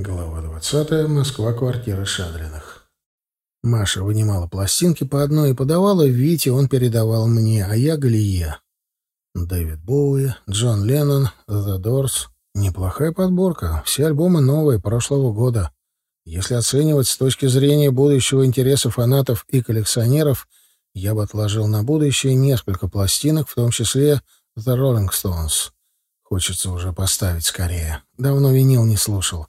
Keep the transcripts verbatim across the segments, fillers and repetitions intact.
Глава двадцатая. Москва. Квартира Шадриных. Маша вынимала пластинки по одной и подавала Вите, он передавал мне, а я Галие. Дэвид Боуи, Джон Леннон, The Doors. Неплохая подборка. Все альбомы новые, прошлого года. Если оценивать с точки зрения будущего интереса фанатов и коллекционеров, я бы отложил на будущее несколько пластинок, в том числе The Rolling Stones. Хочется уже поставить скорее. Давно винил не слушал.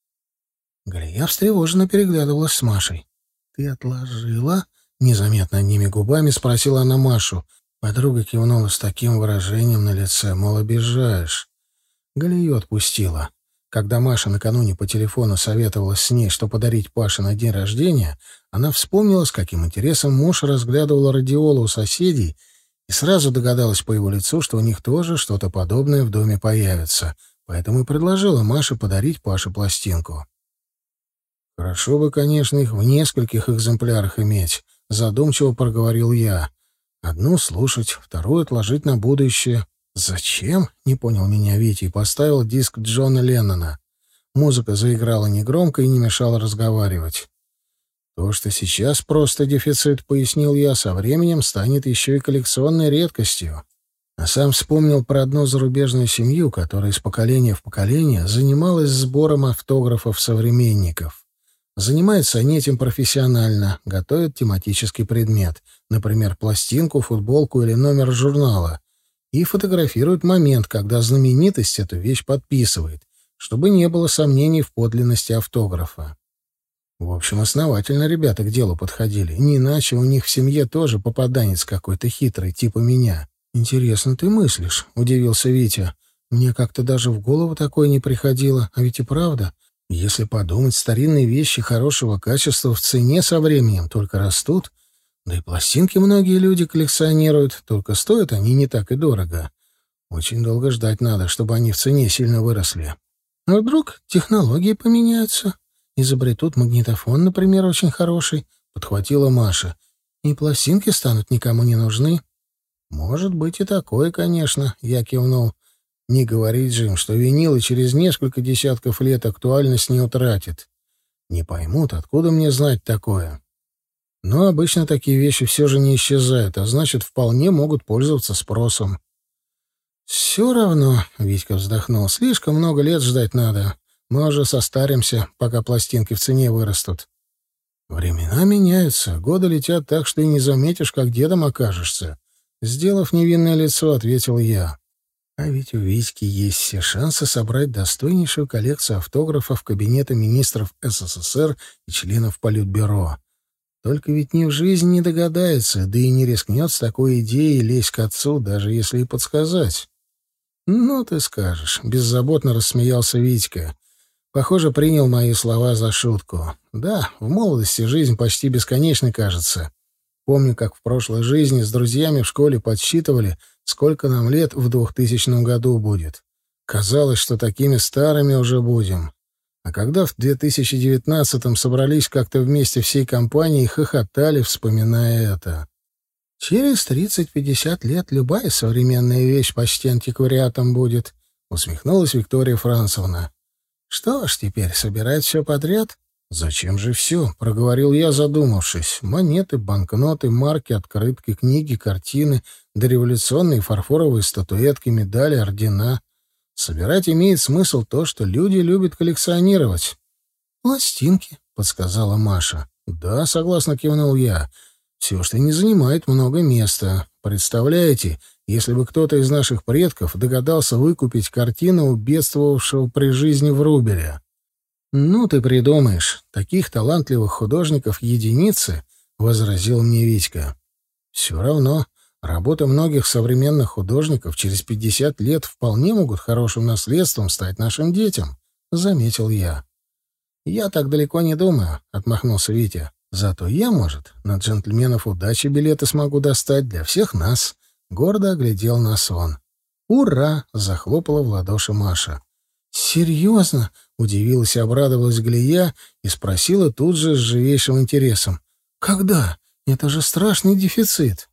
Галия встревоженно переглядывалась с Машей. «Ты отложила?» — незаметно одними губами спросила она Машу. Подруга кивнула с таким выражением на лице, мол, обижаешь. Галию отпустила. Когда Маша накануне по телефону советовалась с ней, что подарить Паше на день рождения, она вспомнила, с каким интересом муж разглядывал радиолу у соседей, и сразу догадалась по его лицу, что у них тоже что-то подобное в доме появится, поэтому и предложила Маше подарить Паше пластинку. «Хорошо бы, конечно, их в нескольких экземплярах иметь», — задумчиво проговорил я. «Одну слушать, вторую отложить на будущее». «Зачем?» — не понял меня Витя и поставил диск Джона Леннона. Музыка заиграла негромко и не мешала разговаривать. «То, что сейчас просто дефицит, — пояснил я, — со временем станет еще и коллекционной редкостью». А сам вспомнил про одну зарубежную семью, которая из поколения в поколение занималась сбором автографов современников. Занимаются они этим профессионально, готовят тематический предмет, например, пластинку, футболку или номер журнала, и фотографируют момент, когда знаменитость эту вещь подписывает, чтобы не было сомнений в подлинности автографа. В общем, основательно ребята к делу подходили, не иначе у них в семье тоже попаданец какой-то хитрый, типа меня. «Интересно ты мыслишь», — удивился Витя. «Мне как-то даже в голову такое не приходило, а ведь и правда». Если подумать, старинные вещи хорошего качества в цене со временем только растут, да и пластинки многие люди коллекционируют, только стоят они не так и дорого. Очень долго ждать надо, чтобы они в цене сильно выросли. А вдруг технологии поменяются? Изобретут магнитофон, например, очень хороший, — подхватила Маша, — и пластинки станут никому не нужны. Может быть и такое, конечно, — я кивнул. Не говорить же им, что винил и через несколько десятков лет актуальность не утратит. Не поймут, откуда мне знать такое. Но обычно такие вещи все же не исчезают, а значит, вполне могут пользоваться спросом. «Все равно», — Витька вздохнул, — «слишком много лет ждать надо. Мы уже состаримся, пока пластинки в цене вырастут». «Времена меняются, годы летят так, что и не заметишь, как дедом окажешься», — сделав невинное лицо, ответил я. А ведь у Витьки есть все шансы собрать достойнейшую коллекцию автографов Кабинета министров СССР и членов Политбюро. Только ведь ни в жизни не догадается, да и не рискнет с такой идеей лезть к отцу, даже если и подсказать. «Ну, ты скажешь», — беззаботно рассмеялся Витька. Похоже, принял мои слова за шутку. «Да, в молодости жизнь почти бесконечной кажется. Помню, как в прошлой жизни с друзьями в школе подсчитывали, сколько нам лет в двухтысячном году будет. Казалось, что такими старыми уже будем. А когда в две тысячи девятнадцатом собрались как-то вместе всей компанией, хохотали, вспоминая это. «Через тридцать-пятьдесят лет любая современная вещь почти антиквариатом будет», — усмехнулась Виктория Францевна. «Что ж теперь, собирать все подряд?» «Зачем же все?» — проговорил я, задумавшись. «Монеты, банкноты, марки, открытки, книги, картины, дореволюционные фарфоровые статуэтки, медали, ордена. Собирать имеет смысл то, что люди любят коллекционировать». «Пластинки», — подсказала Маша. «Да», — согласно кивнул я. «Все, что не занимает много места. Представляете, если бы кто-то из наших предков догадался выкупить картину у бедствовавшего при жизни Врубеля». «Ну, ты придумаешь. Таких талантливых художников единицы», — возразил мне Витька. «Все равно, работы многих современных художников через пятьдесят лет вполне могут хорошим наследством стать нашим детям», — заметил я. «Я так далеко не думаю», — отмахнулся Витя. «Зато я, может, на джентльменов удачи билеты смогу достать для всех нас», — гордо оглядел нас он. «Ура!» — захлопала в ладоши Маша. «Серьезно?» — удивилась и обрадовалась Галия и спросила тут же с живейшим интересом. «Когда? Это же страшный дефицит».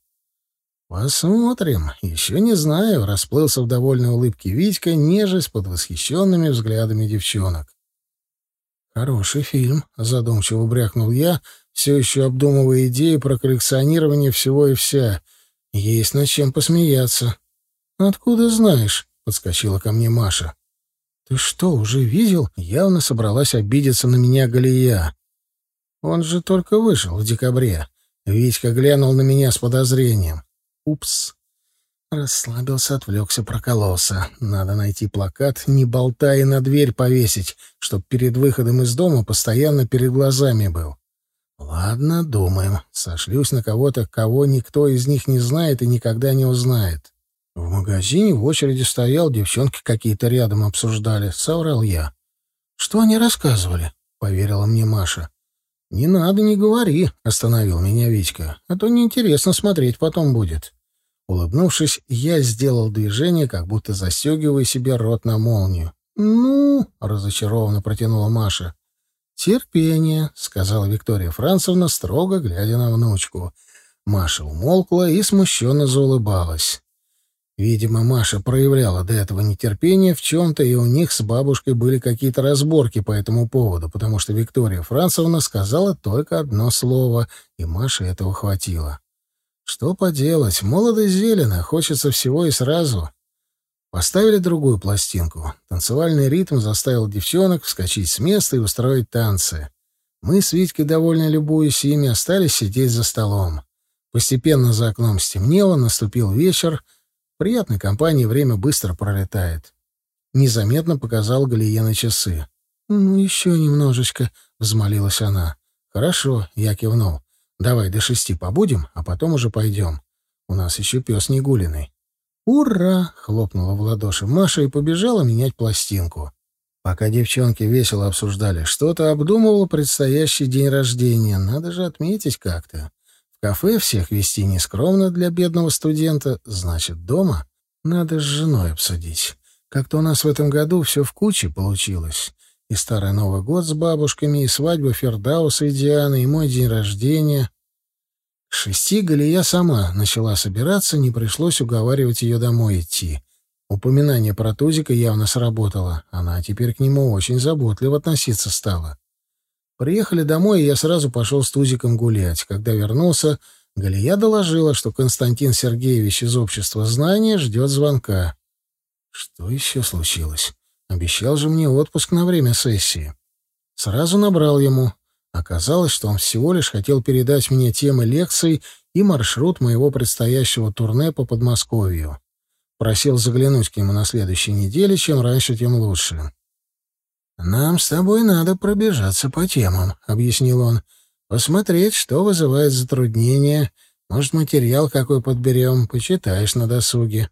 «Посмотрим. Еще не знаю», — расплылся в довольной улыбке Витька, нежесть под восхищенными взглядами девчонок. «Хороший фильм», — задумчиво брякнул я, все еще обдумывая идею про коллекционирование всего и вся. Есть над чем посмеяться. «Откуда знаешь?» — подскочила ко мне Маша. «Ты что, уже видел?» — явно собралась обидеться на меня Галия. «Он же только вышел в декабре». Витька глянул на меня с подозрением. «Упс». Расслабился, отвлекся, прокололся. Надо найти плакат «Не болтай» и на дверь повесить, чтоб перед выходом из дома постоянно перед глазами был. Ладно, думаем. Сошлюсь на кого-то, кого никто из них не знает и никогда не узнает. В магазине в очереди стоял, девчонки какие-то рядом обсуждали. Соврал я. «Что они рассказывали?» — поверила мне Маша. «Не надо, не говори», — остановил меня Витька. «А то неинтересно смотреть потом будет». Улыбнувшись, я сделал движение, как будто застегивая себе рот на молнию. «Ну?» — разочарованно протянула Маша. «Терпение», — сказала Виктория Францевна, строго глядя на внучку. Маша умолкла и смущенно заулыбалась. Видимо, Маша проявляла до этого нетерпение в чем-то, и у них с бабушкой были какие-то разборки по этому поводу, потому что Виктория Францевна сказала только одно слово, и Маше этого хватило. Что поделать, молодо зелено, хочется всего и сразу. Поставили другую пластинку. Танцевальный ритм заставил девчонок вскочить с места и устроить танцы. Мы с Витькой, довольно любуясь ими, остались сидеть за столом. Постепенно за окном стемнело, наступил вечер. В приятной компании время быстро пролетает. Незаметно показал Галия на часы. «Ну, еще немножечко», — взмолилась она. «Хорошо», — я кивнул. «Давай до шести побудем, а потом уже пойдем. У нас еще пес негулиный». «Ура!» — хлопнула в ладоши Маша и побежала менять пластинку. Пока девчонки весело обсуждали что-то, обдумывала предстоящий день рождения. Надо же отметить как-то. В кафе всех вести нескромно для бедного студента, значит, дома надо с женой обсудить. Как-то у нас в этом году все в куче получилось. И Старый Новый год с бабушками, и свадьба Фердауса и Дианы, и мой день рождения. К шести Галия сама начала собираться, не пришлось уговаривать ее домой идти. Упоминание про Тузика явно сработало. Она теперь к нему очень заботливо относиться стала. Приехали домой, и я сразу пошел с Тузиком гулять. Когда вернулся, Галия доложила, что Константин Сергеевич из Общества знания ждет звонка. Что еще случилось? Обещал же мне отпуск на время сессии. Сразу набрал ему. Оказалось, что он всего лишь хотел передать мне темы лекций и маршрут моего предстоящего турне по Подмосковью. Просил заглянуть к нему на следующей неделе, чем раньше, тем лучше. «Нам с тобой надо пробежаться по темам», — объяснил он. «Посмотреть, что вызывает затруднения. Может, материал какой подберем, почитаешь на досуге».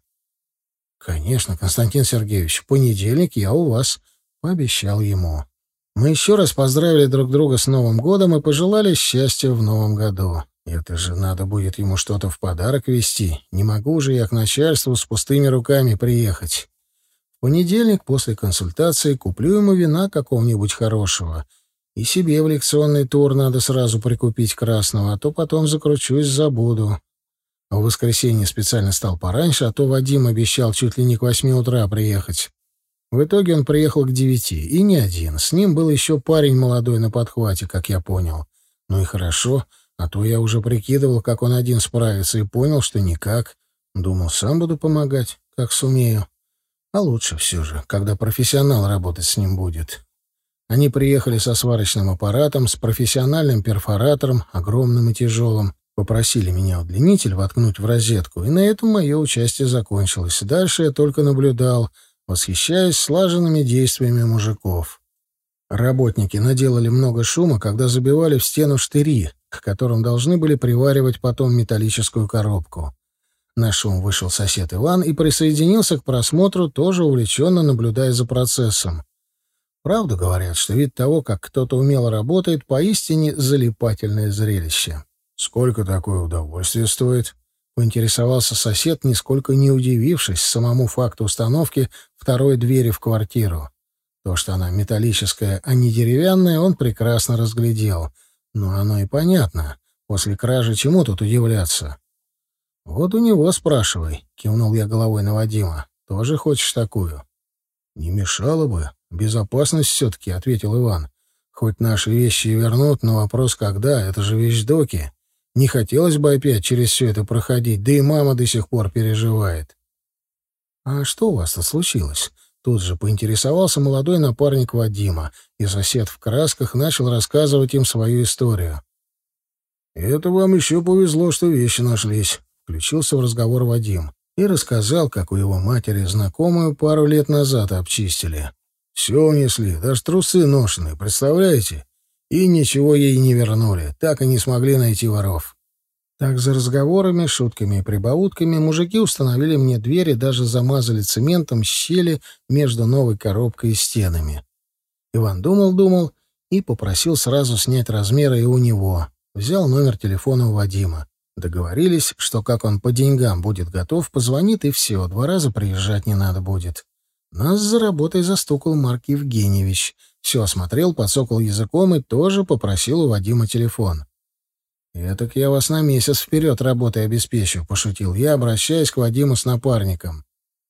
«Конечно, Константин Сергеевич, в понедельник я у вас», — пообещал ему. Мы еще раз поздравили друг друга с Новым годом и пожелали счастья в Новом году. Это же надо будет ему что-то в подарок везти. Не могу же я к начальству с пустыми руками приехать. В понедельник после консультации куплю ему вина какого-нибудь хорошего. И себе в лекционный тур надо сразу прикупить красного, а то потом закручусь, забуду. А в воскресенье специально стал пораньше, а то Вадим обещал чуть ли не к восьми утра приехать. В итоге он приехал к девяти, и не один. С ним был еще парень молодой на подхвате, как я понял. Ну и хорошо, а то я уже прикидывал, как он один справится, и понял, что никак. Думал, сам буду помогать, как сумею. А лучше все же, когда профессионал работать с ним будет. Они приехали со сварочным аппаратом, с профессиональным перфоратором, огромным и тяжелым. Попросили меня удлинитель воткнуть в розетку, и на этом мое участие закончилось. Дальше я только наблюдал, восхищаясь слаженными действиями мужиков. Работники наделали много шума, когда забивали в стену штыри, к которым должны были приваривать потом металлическую коробку. На шум вышел сосед Иван и присоединился к просмотру, тоже увлеченно наблюдая за процессом. Правду говорят, что вид того, как кто-то умело работает, поистине залипательное зрелище. «Сколько такое удовольствие стоит?» — поинтересовался сосед, нисколько не удивившись самому факту установки второй двери в квартиру. То, что она металлическая, а не деревянная, он прекрасно разглядел. Но оно и понятно. После кражи чему тут удивляться? «Вот у него спрашивай», — кивнул я головой на Вадима. «Тоже хочешь такую?» «Не мешало бы. Безопасность все-таки», — ответил Иван. Хоть наши вещи и вернут, но вопрос когда, это же вещдоки. Не хотелось бы опять через все это проходить, да и мама до сих пор переживает. «А что у вас тут случилось?» Тут же поинтересовался молодой напарник Вадима, и сосед в красках начал рассказывать им свою историю. «Это вам еще повезло, что вещи нашлись», — включился в разговор Вадим и рассказал, как у его матери знакомую пару лет назад обчистили. Все унесли, даже трусы ношеные, представляете? И ничего ей не вернули, так и не смогли найти воров. Так за разговорами, шутками и прибаутками мужики установили мне дверь и даже замазали цементом щели между новой коробкой и стенами. Иван думал-думал и попросил сразу снять размеры и у него. Взял номер телефона у Вадима. Договорились, что как он по деньгам будет готов, позвонит и все, два раза приезжать не надо будет. Нас за работой застукал Марк Евгеньевич. Все осмотрел, подсокал языком и тоже попросил у Вадима телефон. «Этак я вас на месяц вперед работой обеспечу», — пошутил я, обращаясь к Вадиму с напарником.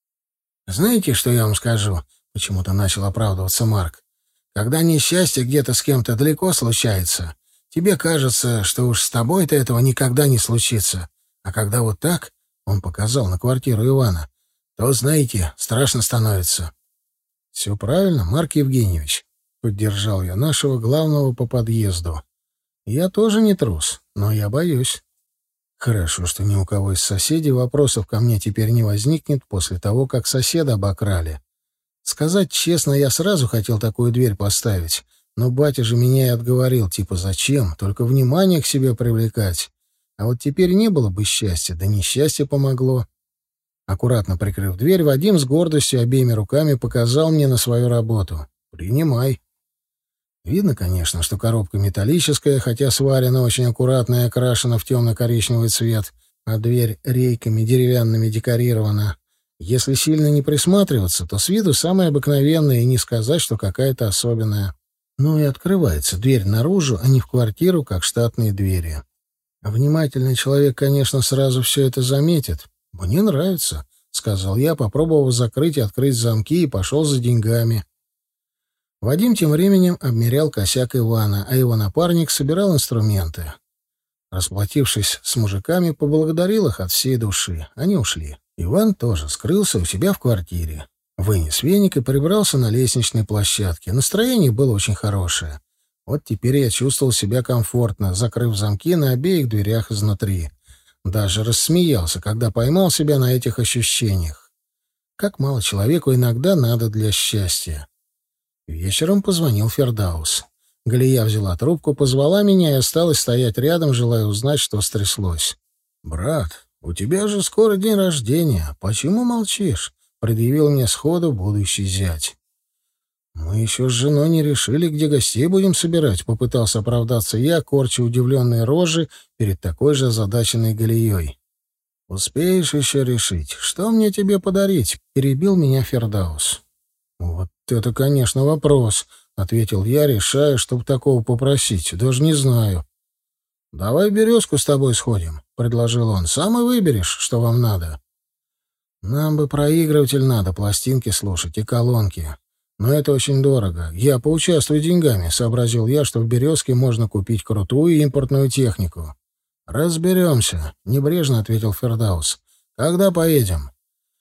«Знаете, что я вам скажу?» — почему-то начал оправдываться Марк. «Когда несчастье где-то с кем-то далеко случается, тебе кажется, что уж с тобой-то этого никогда не случится. А когда вот так, — он показал на квартиру Ивана, — то, знаете, страшно становится». «Все правильно, Марк Евгеньевич», — поддержал я нашего главного по подъезду. «Я тоже не трус, но я боюсь». Хорошо, что ни у кого из соседей вопросов ко мне теперь не возникнет после того, как соседа обокрали. Сказать честно, я сразу хотел такую дверь поставить, но батя же меня и отговорил, типа зачем, только внимание к себе привлекать. А вот теперь не было бы счастья, да несчастье помогло. Аккуратно прикрыв дверь, Вадим с гордостью обеими руками показал мне на свою работу. «Принимай». Видно, конечно, что коробка металлическая, хотя сварена очень аккуратно и окрашена в темно-коричневый цвет, а дверь рейками деревянными декорирована. Если сильно не присматриваться, то с виду самая обыкновенная, и не сказать, что какая-то особенная. Ну и открывается дверь наружу, а не в квартиру, как штатные двери. Внимательный человек, конечно, сразу все это заметит. «Мне нравится», — сказал я, попробовав закрыть и открыть замки, и пошел за деньгами. Вадим тем временем обмерял косяк Ивана, а его напарник собирал инструменты. Расплатившись с мужиками, поблагодарил их от всей души. Они ушли. Иван тоже скрылся у себя в квартире. Вынес веник и прибрался на лестничной площадке. Настроение было очень хорошее. Вот теперь я чувствовал себя комфортно, закрыв замки на обеих дверях изнутри. Даже рассмеялся, когда поймал себя на этих ощущениях. Как мало человеку иногда надо для счастья. Вечером позвонил Фердаус. Галия взяла трубку, позвала меня и осталась стоять рядом, желая узнать, что стряслось. «Брат, у тебя же скоро день рождения. Почему молчишь?» — предъявил мне сходу будущий зять. «Мы еще с женой не решили, где гостей будем собирать», — попытался оправдаться я, корча удивленные рожи перед такой же озадаченной Галией. «Успеешь еще решить, что мне тебе подарить?» — перебил меня Фердаус. «Вот это, конечно, вопрос», — ответил я, решая, чтоб такого попросить. «Даже не знаю». «Давай в «Березку» с тобой сходим», — предложил он. «Сам и выберешь, что вам надо». «Нам бы проигрыватель надо, пластинки слушать и колонки. Но это очень дорого. Я поучаствую деньгами», — сообразил я, что в «Березке» можно купить крутую импортную технику. «Разберемся», — небрежно ответил Фердаус. «Когда поедем?»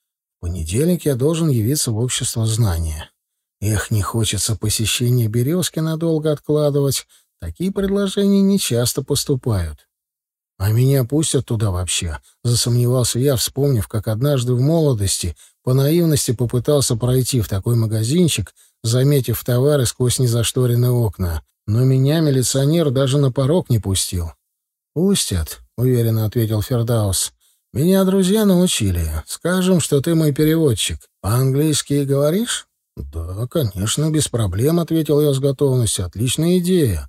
В понедельник я должен явиться в общество знания. Эх, не хочется посещение «Березки» надолго откладывать. Такие предложения нечасто поступают. А меня пустят туда вообще? Засомневался я, вспомнив, как однажды в молодости по наивности попытался пройти в такой магазинчик, заметив товары сквозь незашторенные окна. Но меня милиционер даже на порог не пустил. «Пустят», — уверенно ответил Фердаус. «Меня друзья научили. Скажем, что ты мой переводчик. По-английски говоришь?» «Да, конечно, без проблем», — ответил я с готовностью. «Отличная идея».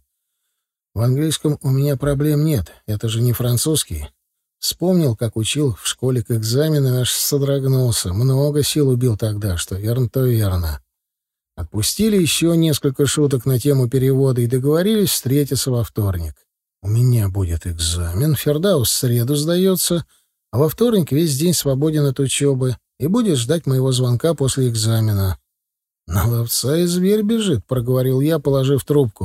«В английском у меня проблем нет. Это же не французский». Вспомнил, как учил в школе к экзаменам, аж содрогнулся. Много сил убил тогда, что верно, то верно. Отпустили еще несколько шуток на тему перевода и договорились встретиться во вторник. «У меня будет экзамен. Фердаус в среду сдается». А во вторник весь день свободен от учебы и будет ждать моего звонка после экзамена. «На ловца и зверь бежит», — проговорил я, положив трубку.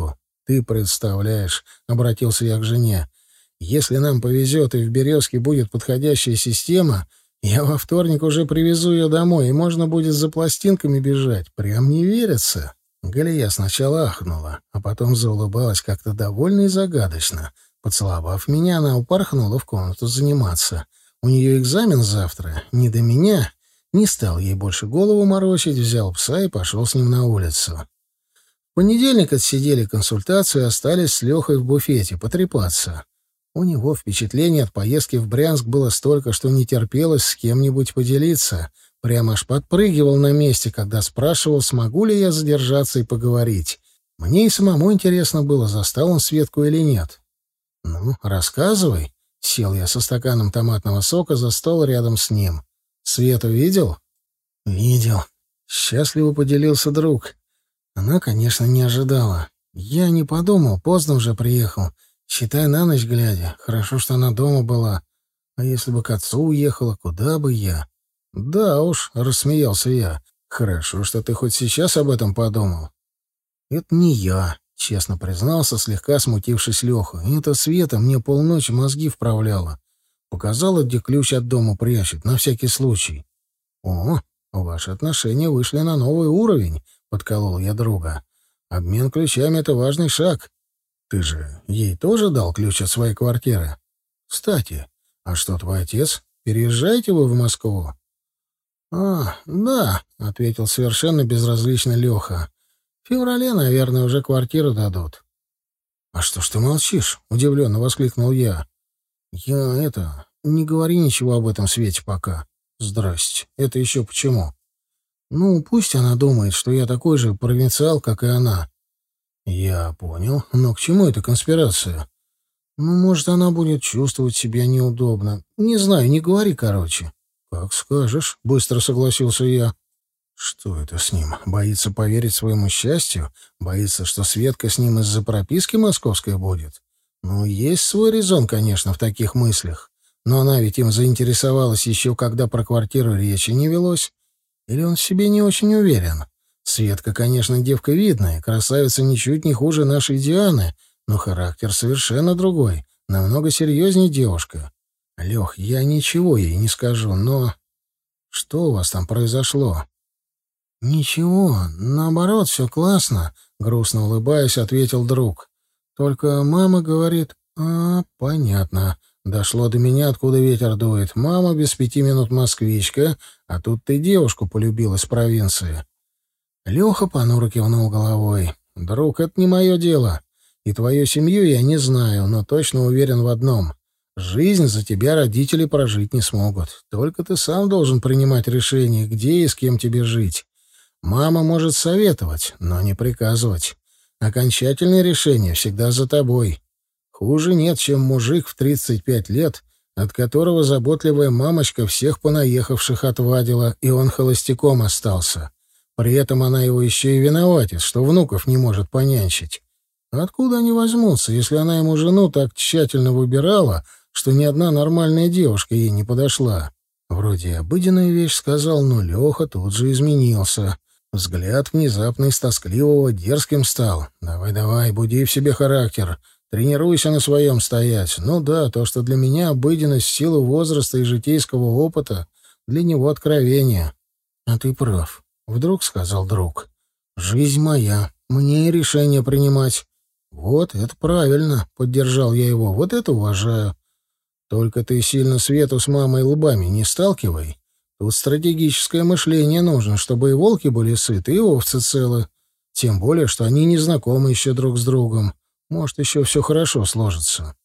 Ты представляешь, — обратился я к жене, — если нам повезет и в «Березке» будет подходящая система, я во вторник уже привезу ее домой, и можно будет за пластинками бежать. Прям не верится. Галия сначала ахнула, а потом заулыбалась как-то довольно и загадочно. Поцеловав меня, она упорхнула в комнату заниматься. У нее экзамен завтра, не до меня. Не стал ей больше голову морочить, взял пса и пошел с ним на улицу. В понедельник отсидели консультацию и остались с Лехой в буфете потрепаться. У него впечатление от поездки в Брянск было столько, что не терпелось с кем-нибудь поделиться. Прямо аж подпрыгивал на месте, когда спрашивал, смогу ли я задержаться и поговорить. Мне и самому интересно было, застал он Светку или нет. «Ну, рассказывай». Сел я со стаканом томатного сока за стол рядом с ним. «Свету видел?» «Видел». Счастливо поделился друг. Она, конечно, не ожидала. Я не подумал, поздно уже приехал. Считай, на ночь глядя. Хорошо, что она дома была. А если бы к отцу уехала, куда бы я? Да уж, — рассмеялся я. Хорошо, что ты хоть сейчас об этом подумал. Это не я, — честно признался, слегка смутившись Леха. Это Света мне полночи мозги вправляла. Показала, где ключ от дома прячет, на всякий случай. О, ваши отношения вышли на новый уровень, — подколол я друга. Обмен ключами — это важный шаг. Ты же ей тоже дал ключ от своей квартиры? Кстати, а что твой отец? Переезжаете вы в Москву? А, да, — ответил совершенно безразлично Леха. В феврале, наверное, уже квартиру дадут. А что ж ты молчишь? — удивленно воскликнул я. Я это... Не говори ничего об этом Свете пока. Здрасте. Это еще почему? Ну, пусть она думает, что я такой же провинциал, как и она. Я понял. Но к чему эта конспирация? Ну, может, она будет чувствовать себя неудобно. Не знаю, не говори, короче. Как скажешь, быстро согласился я. Что это с ним? Боится поверить своему счастью? Боится, что Светка с ним из-за прописки московской будет? Ну, есть свой резон, конечно, в таких мыслях. Но она ведь им заинтересовалась еще, когда про квартиру речи не велось. Или он в себе не очень уверен? Светка, конечно, девка видная, красавица ничуть не хуже нашей Дианы, но характер совершенно другой, намного серьезнее девушка. Лех, я ничего ей не скажу, но... Что у вас там произошло? Ничего, наоборот, все классно, грустно улыбаясь, ответил друг. Только мама говорит... А, понятно. Дошло до меня, откуда ветер дует. Мама без пяти минут москвичка, а тут ты девушку полюбил из провинции. Леха понуро кивнул головой. «Друг, это не мое дело. И твою семью я не знаю, но точно уверен в одном. Жизнь за тебя родители прожить не смогут. Только ты сам должен принимать решение, где и с кем тебе жить. Мама может советовать, но не приказывать. Окончательное решение всегда за тобой. Хуже нет, чем мужик в тридцать пять лет, от которого заботливая мамочка всех понаехавших отвадила, и он холостяком остался. При этом она его еще и виноватит, что внуков не может понянчить. Откуда они возьмутся, если она ему жену так тщательно выбирала, что ни одна нормальная девушка ей не подошла? Вроде обыденную вещь сказал, но Леха тут же изменился. Взгляд внезапно из тоскливого дерзким стал. «Давай-давай, буди в себе характер. Тренируйся на своем стоять. Ну да, то, что для меня обыденность в силу возраста и житейского опыта, для него откровение». «А ты прав», — вдруг сказал друг. «Жизнь моя, мне и решение принимать». «Вот, это правильно», — поддержал я его, — «вот это уважаю. Только ты сильно Свету с мамой лбами не сталкивай. Тут стратегическое мышление нужно, чтобы и волки были сыты, и овцы целы. Тем более, что они не знакомы еще друг с другом. Может, еще все хорошо сложится».